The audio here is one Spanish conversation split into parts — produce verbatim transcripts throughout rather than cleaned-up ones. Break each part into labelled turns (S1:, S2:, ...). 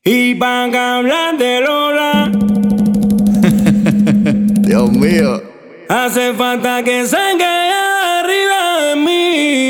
S1: Y van a hablar de Lola.
S2: Dios mío.
S1: Hace falta que salga allá arriba de mí.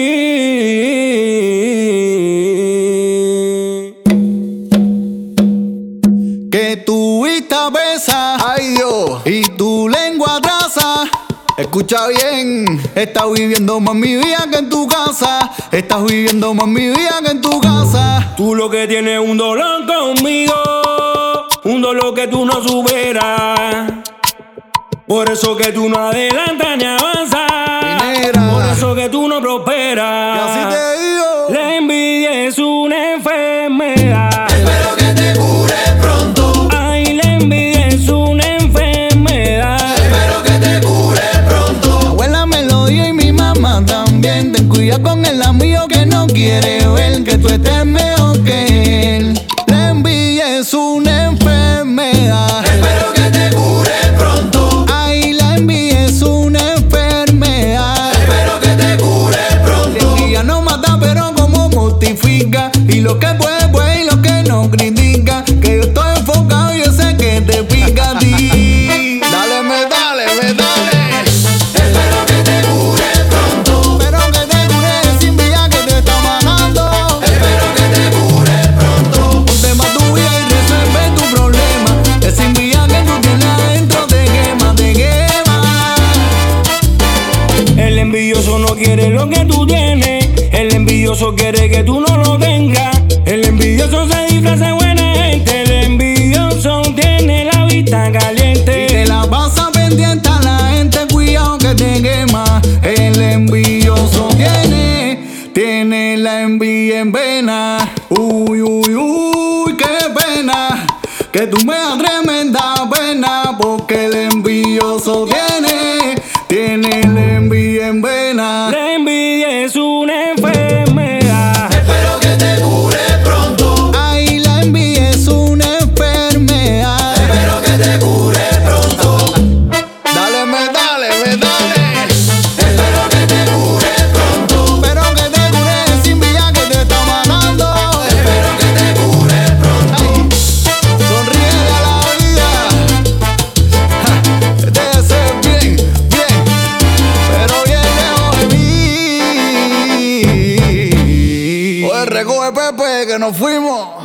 S2: Que tu vista besa, ay Dios, y tu lengua traza. Escucha bien, estás viviendo más mi vida que en tu casa. Estás viviendo más mi vida que en tu casa.
S1: Tú lo que tienes es un dolor conmigo, un dolor que tú no superas. Por eso que tú no adelantas ni avanzas.
S2: Minera.
S1: Por eso que tú no prosperas.
S2: Y así te digo.
S1: La envidia es una enfermedad.
S2: Espero que te cures pronto.
S1: Ay, la envidia es una enfermedad.
S2: Espero que te cures pronto. Mi abuela me lo dio y mi mamá también. Ten cuidado con el amigo que no quiere ver que tú estés mejor que él. La envidia es una enfermedad. Espero que te cures pronto. Ay, la envidia es una enfermedad. Espero que te cures pronto. La envidia no mata pero como mortifica. Y lo que puede, puede y lo que no critica. Que yo estoy enfocado y yo sé que te pica a ti. Dale, me dale, me dale. Espero que te cures pronto. Espero que te cures sin envidia que te está matando. Espero que te cures pronto. Ponte más tu vida y resuelve tu problema. Esa envidia que tú tienes adentro te quema, te quema.
S1: El envidioso no quiere lo que tú tienes. El envidioso quiere que tú no lo tengas. El envidioso se disfraza de buena gente. El envidioso tiene la vista caliente.
S2: Y te la pasa pendiente a la gente, cuidado que te quema. El envidioso tiene, tiene la envidia en vena. Uy, uy, uy, qué pena. Que tú me das tremenda pena. Porque el envidioso tiene, tiene la envidia en vena.
S1: La envidia es una enfermedad.
S2: Espero que te cures pronto. Ay, la envidia es una enfermedad. Espero que te cures pronto. Dale, me dale, me dale. Espero que te cures pronto. Espero que te cures sin envidia que te está matando. Espero que te cures pronto. Sonríe a la vida. Ja, te haces bien, bien, pero bien lejos de mí. Oye, recoge Pepe, que nos fuimos.